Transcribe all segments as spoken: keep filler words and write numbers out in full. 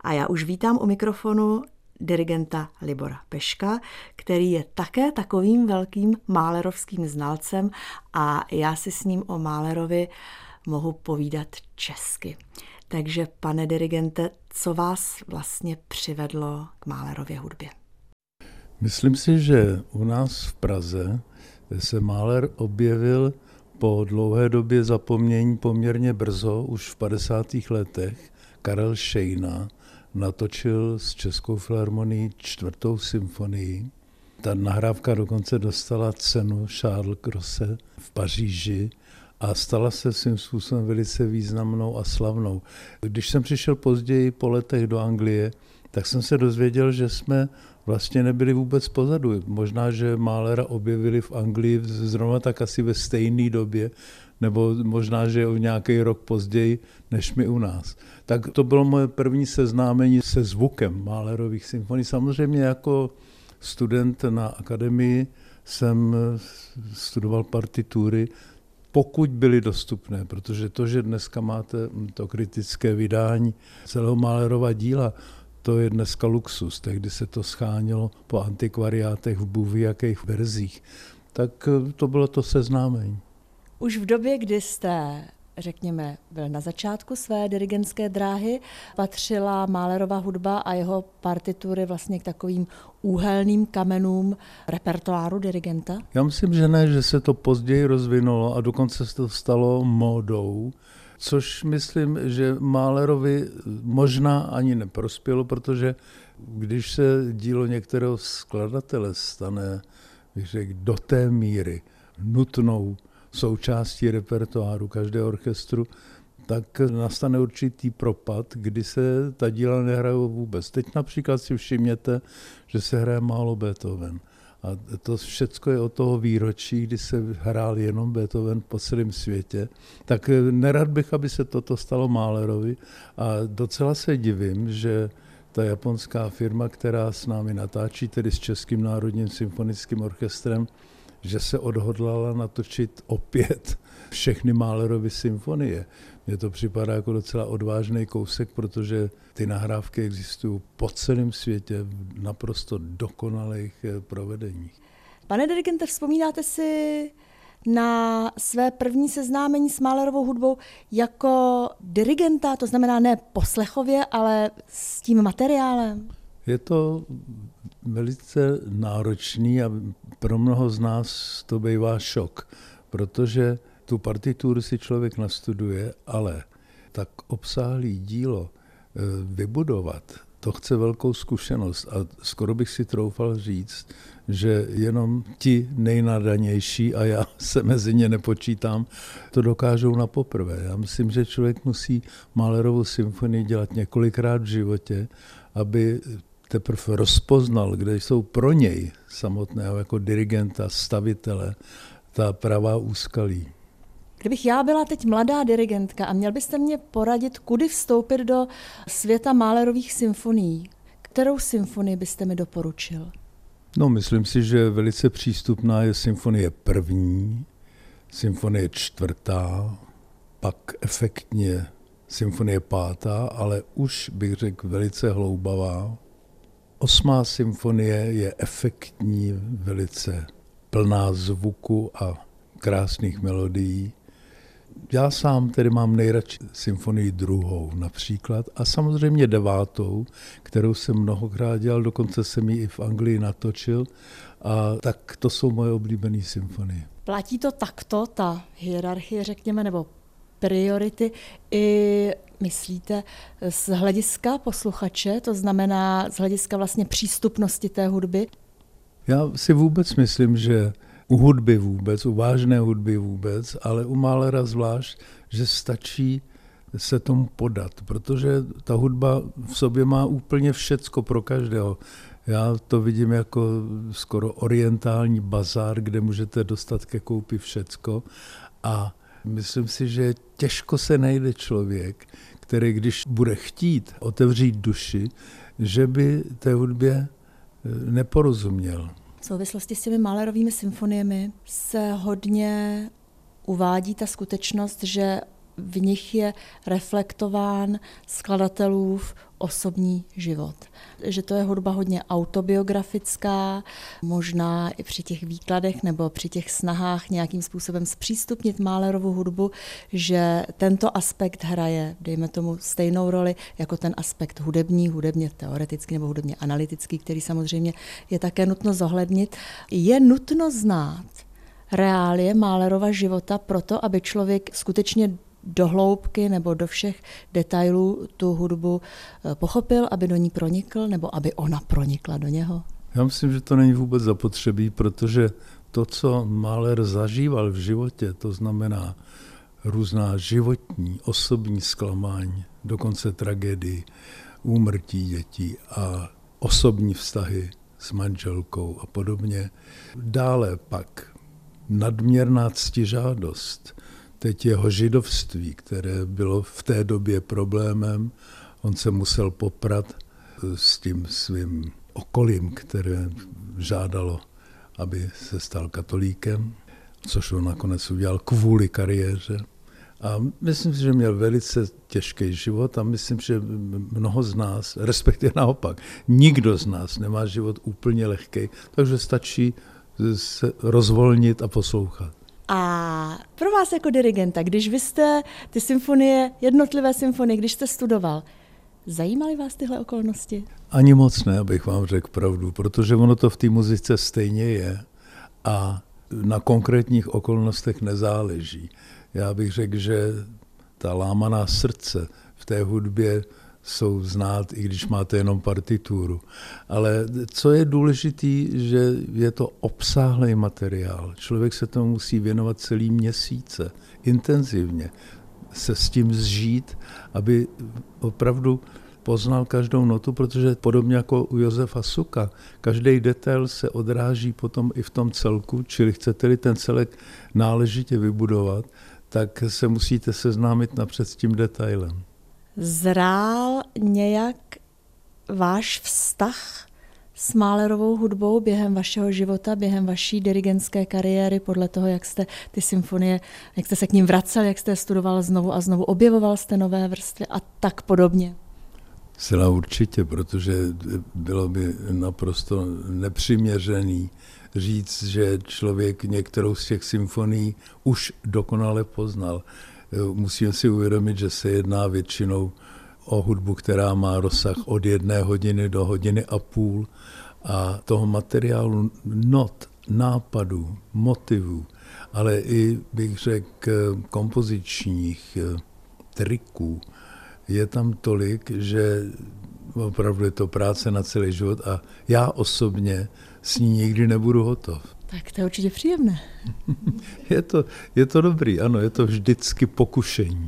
A já už vítám u mikrofonu dirigenta Libora Peška, který je také takovým velkým málerovským znalcem a já si s ním o Mahlerovi mohu povídat česky. Takže, pane dirigente, co vás vlastně přivedlo k Mahlerově hudbě? Myslím si, že u nás v Praze se Mahler objevil po dlouhé době zapomnění poměrně brzo, už v padesátých letech. Karel Šejna natočil s Českou filharmonií čtvrtou symfonii. Ta nahrávka dokonce dostala cenu Charles Grosse v Paříži a stala se svým způsobem velice významnou a slavnou. Když jsem přišel později po letech do Anglie, tak jsem se dozvěděl, že jsme vlastně nebyli vůbec pozadu. Možná, že Mahlera objevili v Anglii zrovna tak asi ve stejné době, nebo možná, že o nějaký rok později, než my u nás. Tak to bylo moje první seznámení se zvukem Mahlerových symfonií. Samozřejmě jako student na akademii jsem studoval partitury, pokud byly dostupné, protože to, že dneska máte to kritické vydání celého Mahlerova díla, to je dneska luxus. Tehdy se to schánělo po antikvariátech v bůhvíjakých verzích. Tak to bylo to seznámení. Už v době, kdy jste, řekněme, byl na začátku své dirigentské dráhy, patřila Mahlerova hudba a jeho partitury vlastně k takovým úhelným kamenům repertoáru dirigenta? Já myslím, že ne, že se to později rozvinulo a dokonce se to stalo módou, což myslím, že Mahlerovi možná ani neprospělo, protože když se dílo některého skladatele stane, bych řekl, do té míry nutnou součástí repertoáru každého orchestru, tak nastane určitý propad, kdy se ta díla nehrajou vůbec. Teď například si všimněte, že se hraje málo Beethoven. A to všecko je od toho výročí, kdy se hrál jenom Beethoven po celém světě. Tak nerad bych, aby se toto stalo Mahlerovi. A docela se divím, že ta japonská firma, která s námi natáčí, tedy s Českým národním symfonickým orchestrem, že se odhodlala natočit opět všechny Mahlerovy symfonie. Mně to připadá jako docela odvážný kousek, protože ty nahrávky existují po celém světě v naprosto dokonalých provedeních. Pane dirigente, vzpomínáte si na své první seznámení s Mahlerovou hudbou jako dirigenta, to znamená ne poslechově, ale s tím materiálem? Je to velice náročný a pro mnoho z nás to bývá šok, protože tu partituru si člověk nastuduje, ale tak obsáhlý dílo vybudovat, to chce velkou zkušenost a skoro bych si troufal říct, že jenom ti nejnadanější, a já se mezi ně nepočítám, to dokážou na poprvé. Já myslím, že člověk musí Mahlerovu symfonii dělat několikrát v životě, aby teprve rozpoznal, kde jsou pro něj samotného jako dirigenta, stavitele, ta pravá úskalí. Kdybych já byla teď mladá dirigentka a měl byste mě poradit, kudy vstoupit do světa Mahlerových symfonií, kterou symfonii byste mi doporučil? No, myslím si, že velice přístupná je symfonie první, symfonie čtvrtá, pak efektně symfonie pátá, ale už bych řekl velice hloubavá. Osmá symfonie je efektní, velice plná zvuku a krásných melodií. Já sám tedy mám nejradši symfonii druhou například a samozřejmě devátou, kterou jsem mnohokrát dělal, dokonce jsem ji i v Anglii natočil a tak to jsou moje oblíbené symfonie. Platí to takto, ta hierarchie, řekněme, nebo priority i, myslíte, z hlediska posluchače, to znamená z hlediska vlastně přístupnosti té hudby? Já si vůbec myslím, že u hudby vůbec, u vážné hudby vůbec, ale u Mahlera zvlášť, že stačí se tomu podat, protože ta hudba v sobě má úplně všecko pro každého. Já to vidím jako skoro orientální bazár, kde můžete dostat ke koupi všecko a myslím si, že těžko se najde člověk, který když bude chtít otevřít duši, že by té hudbě neporozuměl. V souvislosti s těmi Mahlerovými symfoniemi se hodně uvádí ta skutečnost, že v nich je reflektován skladatelův osobní život. Že to je hudba hodně autobiografická, možná i při těch výkladech nebo při těch snahách nějakým způsobem zpřístupnit Mahlerovu hudbu, že tento aspekt hraje, dejme tomu, stejnou roli jako ten aspekt hudební, hudebně teoretický nebo hudebně analytický, který samozřejmě je také nutno zohlednit. Je nutno znát reálie Mahlerova života proto, aby člověk skutečně do hloubky nebo do všech detailů tu hudbu pochopil, aby do ní pronikl, nebo aby ona pronikla do něho? Já myslím, že to není vůbec zapotřebí, protože to, co Mahler zažíval v životě, to znamená různá životní, osobní zklamání, dokonce tragédii, úmrtí dětí a osobní vztahy s manželkou a podobně. Dále pak nadměrná ctižádost, teď jeho židovství, které bylo v té době problémem, on se musel poprat s tím svým okolím, které žádalo, aby se stal katolíkem, což on nakonec udělal kvůli kariéře. A myslím si, že měl velice těžký život a myslím, že mnoho z nás, respektive naopak, nikdo z nás nemá život úplně lehký, takže stačí se rozvolnit a poslouchat. A pro vás jako dirigenta, když vy jste ty symfonie, jednotlivé symfonie, když jste studoval, zajímaly vás tyhle okolnosti? Ani moc ne, abych vám řekl pravdu, protože ono to v té muzice stejně je a na konkrétních okolnostech nezáleží. Já bych řekl, že ta lámaná srdce v té hudbě jsou znát, i když máte jenom partituru. Ale co je důležitý, že je to obsáhlý materiál. Člověk se tomu musí věnovat celý měsíce, intenzivně, se s tím zžít, aby opravdu poznal každou notu, protože podobně jako u Josefa Suka, každý detail se odráží potom i v tom celku, čili chcete-li ten celek náležitě vybudovat, tak se musíte seznámit napřed s tím detailem. Zrál nějak váš vztah s Mahlerovou hudbou během vašeho života, během vaší dirigentské kariéry, podle toho, jak jste ty symfonie, jak jste se k ním vracel, jak jste je studoval znovu a znovu, objevoval jste nové vrstvy a tak podobně? Zcela určitě, protože bylo by naprosto nepřiměřený říct, že člověk některou z těch symfonií už dokonale poznal. Musíme si uvědomit, že se jedná většinou o hudbu, která má rozsah od jedné hodiny do hodiny a půl a toho materiálu not, nápadů, motivů, ale i bych řekl kompozičních triků je tam tolik, že opravdu je to práce na celý život a já osobně s ní nikdy nebudu hotov. Tak to je určitě příjemné. je, to, je to dobrý, ano, je to vždycky pokušení.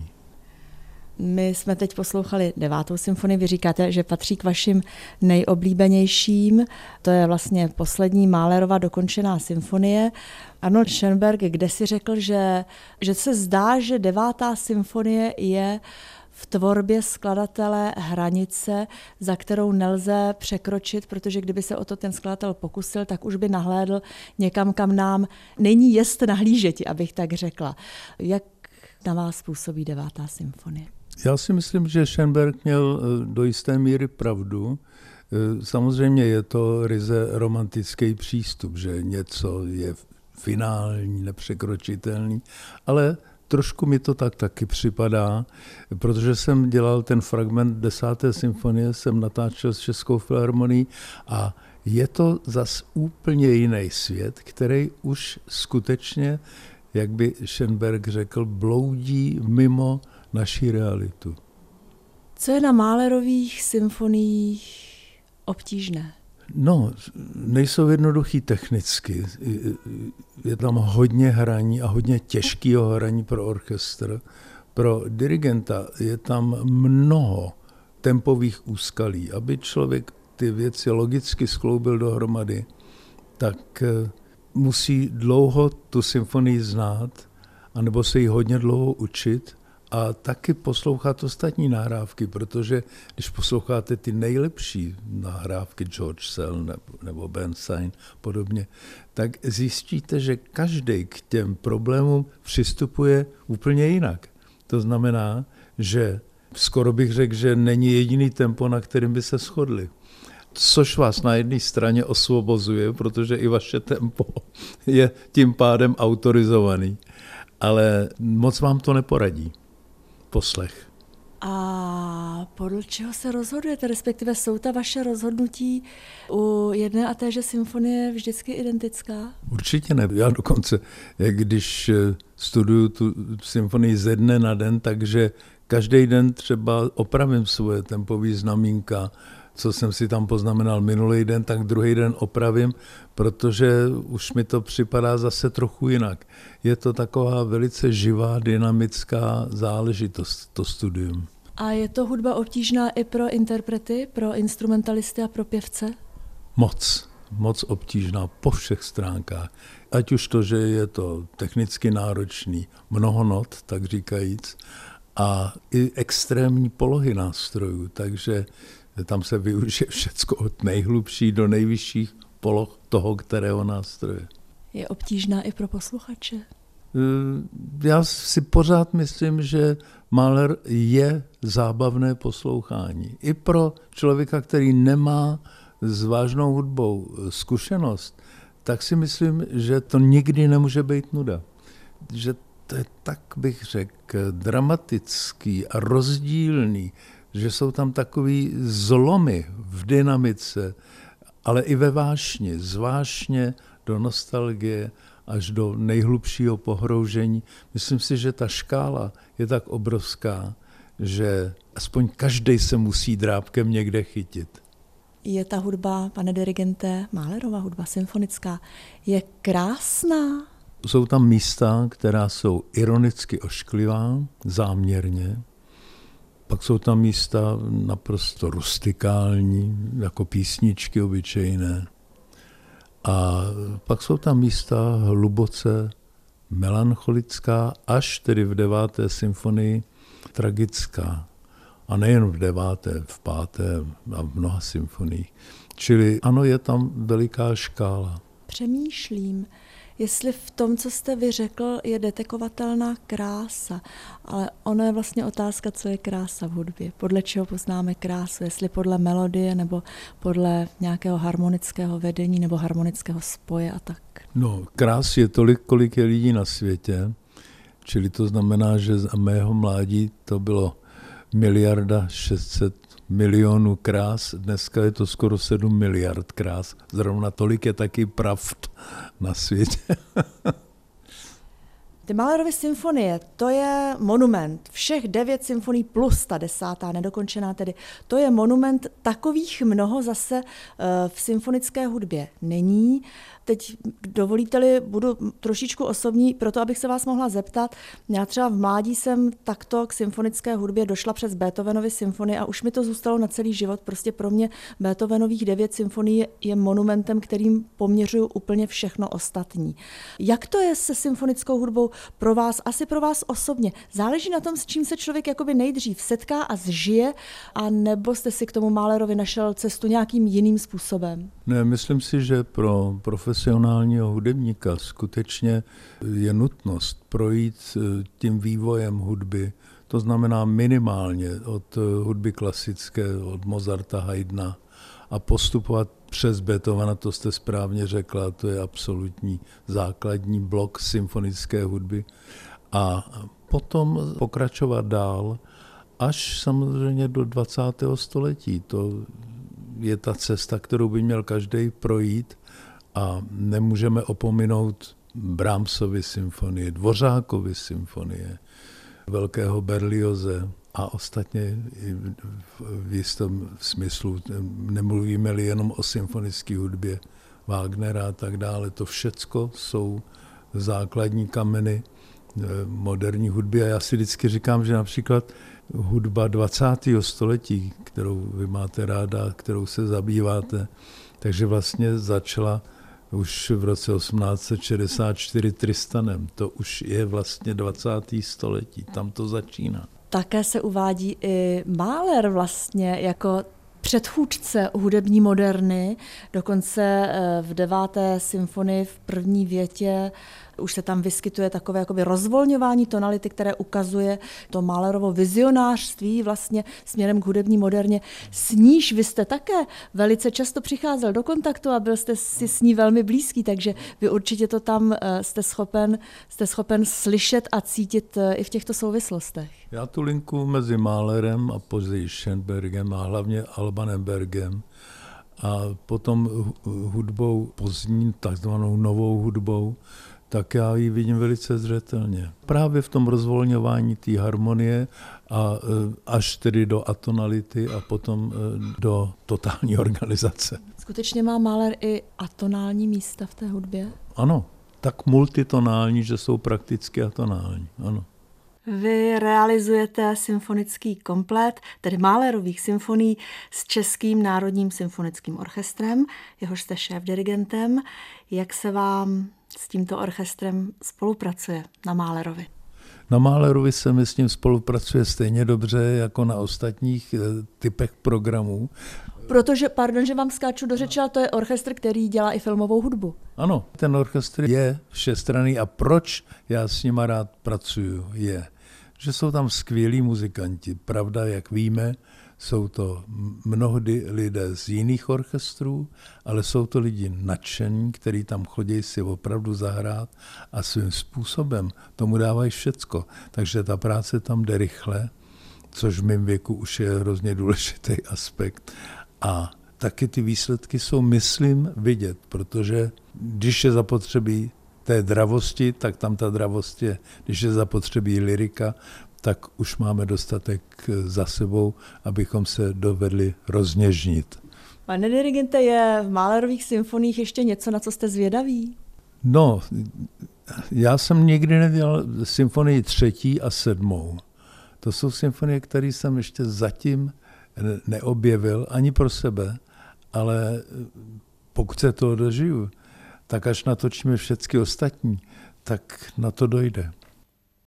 My jsme teď poslouchali devátou symfonii, vy říkáte, že patří k vašim nejoblíbenějším. To je vlastně poslední Mahlerova dokončená symfonie. Arnold Schoenberg kde si řekl, že, že se zdá, že devátá symfonie je v tvorbě skladatele hranice, za kterou nelze překročit, protože kdyby se o to ten skladatel pokusil, tak už by nahlédl někam, kam nám není jest nahlížeti, abych tak řekla. Jak na vás působí devátá symfonie? Já si myslím, že Schoenberg měl do jisté míry pravdu. Samozřejmě je to ryze romantický přístup, že něco je finální, nepřekročitelný, ale trošku mi to tak taky připadá, protože jsem dělal ten fragment desáté symfonie, jsem natáčel s Českou filharmonií a je to zas úplně jiný svět, který už skutečně, jak by Schoenberg řekl, bloudí mimo naší realitu. Co je na Mahlerových symfoniích obtížné? No, nejsou jednoduchý technicky. Je tam hodně hraní a hodně těžkého hraní pro orchestr. Pro dirigenta je tam mnoho tempových úskalí. Aby člověk ty věci logicky skloubil dohromady, tak musí dlouho tu symfonii znát, anebo se ji hodně dlouho učit a taky poslouchat ostatní nahrávky, protože když posloucháte ty nejlepší nahrávky George Sell nebo, nebo Bernstein podobně, tak zjistíte, že každý k těm problémům přistupuje úplně jinak. To znamená, že skoro bych řekl, že není jediný tempo, na kterým by se shodli. Což vás na jedné straně osvobozuje, protože i vaše tempo je tím pádem autorizovaný. Ale moc vám to neporadí. Poslech. A podle čeho se rozhodujete, respektive jsou ta vaše rozhodnutí u jedné a téže symfonie vždycky identická? Určitě ne. Já dokonce, když studuju tu symfonii ze dne na den, takže každý den třeba opravím svoje tempové znamínka, co jsem si tam poznamenal minulý den, tak druhý den opravím, protože už mi to připadá zase trochu jinak. Je to taková velice živá, dynamická záležitost, to studium. A je to hudba obtížná i pro interprety, pro instrumentalisty a pro pěvce? Moc, moc obtížná po všech stránkách. Ať už to, že je to technicky náročný, mnoho not, tak říkajíc, a i extrémní polohy nástrojů, takže tam se využije všecko od nejhlubší do nejvyšších poloh toho, kterého nástroje. Je obtížná i pro posluchače? Já si pořád myslím, že Mahler je zábavné poslouchání. I pro člověka, který nemá s vážnou hudbou zkušenost, tak si myslím, že to nikdy nemůže být nuda. Že to je, tak bych řekl, dramatický a rozdílný, že jsou tam takový zlomy v dynamice, ale i ve vášni, zvláštně do nostalgie až do nejhlubšího pohroužení. Myslím si, že ta škála je tak obrovská, že aspoň každej se musí drápkem někde chytit. Je ta hudba, pane dirigente, Mahlerova hudba symfonická, je krásná? Jsou tam místa, která jsou ironicky ošklivá, záměrně. Pak jsou tam místa naprosto rustikální, jako písničky obyčejné. A pak jsou tam místa hluboce melancholická, až tedy v deváté symfonii tragická. A nejen v deváté, v páté a v mnoha symfoniích. Čili ano, je tam veliká škála. Přemýšlím, jestli v tom, co jste vy řekl, je detekovatelná krása, ale ono je vlastně otázka, co je krása v hudbě. Podle čeho poznáme krásu, jestli podle melodie nebo podle nějakého harmonického vedení nebo harmonického spoje a tak. No, krás je tolik, kolik je lidí na světě, čili to znamená, že za mého mládí to bylo miliarda šestset milionů krás, dneska je to skoro sedm miliard krás. Zrovna tolik je taky pravd na světě. Ty Mahlerovy symfonie, to je monument. Všech devět symfonií plus ta desátá, nedokončená tedy, to je monument. Takových mnoho zase v symfonické hudbě není. Teď, dovolíte-li, budu trošičku osobní, proto abych se vás mohla zeptat. Já třeba v mládí jsem takto k symfonické hudbě došla přes Beethovenovy symfonie a už mi to zůstalo na celý život. Prostě pro mě Beethovenových devět symfonií je monumentem, kterým poměřuju úplně všechno ostatní. Jak to je se symfonickou hudbou pro vás, asi pro vás osobně? Záleží na tom, s čím se člověk jakoby nejdřív setká a zžije, a nebo jste si k tomu Mahlerovi našel cestu nějakým jiným způsobem? Ne, myslím si, že pro profesionálního hudebníka skutečně je nutnost projít tím vývojem hudby, to znamená minimálně od hudby klasické, od Mozarta, Haydna a postupovat přes Beethovena, to jste správně řekla, to je absolutní základní blok symfonické hudby a potom pokračovat dál až samozřejmě do dvacátého století. To je ta cesta, kterou by měl každý projít a nemůžeme opominout Brahmsovy symfonie, Dvořákovy symfonie, velkého Berlioze a ostatně v jistém smyslu, nemluvíme-li jenom o symfonické hudbě Wagnera a tak dále, to všecko jsou základní kameny moderní hudby a já si vždycky říkám, že například hudba dvacátého století, kterou vy máte ráda, kterou se zabýváte, takže vlastně začala už v roce osmnáct set šedesát čtyři Tristanem. To už je vlastně dvacáté století, tam to začíná. Také se uvádí i Mahler vlastně jako předchůdce hudební moderny, dokonce v deváté symfonii v první větě Už se tam vyskytuje takové jakoby rozvolňování tonality, které ukazuje to Mahlerovo vizionářství vlastně směrem k hudební moderně. S níž vy jste také velice často přicházel do kontaktu a byl jste si s ní velmi blízký, takže vy určitě to tam jste schopen, jste schopen slyšet a cítit i v těchto souvislostech. Já tu linku mezi Mahlerem a později Schönbergem a hlavně Albanem Bergem a potom hudbou pozdní, takzvanou novou hudbou, tak já ji vidím velice zřetelně. Právě v tom rozvolňování té harmonie a až tedy do atonality a potom do totální organizace. Skutečně má Mahler i atonální místa v té hudbě? Ano, tak multitonální, že jsou prakticky atonální, ano. Vy realizujete symfonický komplet, tedy Mahlerových symfonií s Českým národním symfonickým orchestrem, jehož jste šéfdirigentem. Jak se vám s tímto orchestrem spolupracuje na Mahlerovi? Na Mahlerovi se mi s ním spolupracuje stejně dobře jako na ostatních typech programů. Protože, pardon, že vám skáču do řeči, ale to je orchestr, který dělá i filmovou hudbu. Ano, ten orchestr je všestranný a proč já s nima rád pracuju, je, že jsou tam skvělí muzikanti. Pravda, jak víme, jsou to mnohdy lidé z jiných orchestrů, ale jsou to lidi nadšení, kteří tam chodí si opravdu zahrát a svým způsobem tomu dávají všecko. Takže ta práce tam jde rychle, což v mém věku už je hrozně důležitý aspekt. A taky ty výsledky jsou, myslím, vidět, protože když je zapotřebí té dravosti, tak tam ta dravost je. Když je zapotřebí lyrika, tak už máme dostatek za sebou, abychom se dovedli rozněžnit. Pane dirigente, je v Mahlerových symfoniích ještě něco, na co jste zvědaví? No, já jsem nikdy nedělal symfonii třetí a sedmou. To jsou symfonie, které jsem ještě zatím neobjevil ani pro sebe, ale pokud se toho dožiju, tak až natočíme všechny ostatní, tak na to dojde.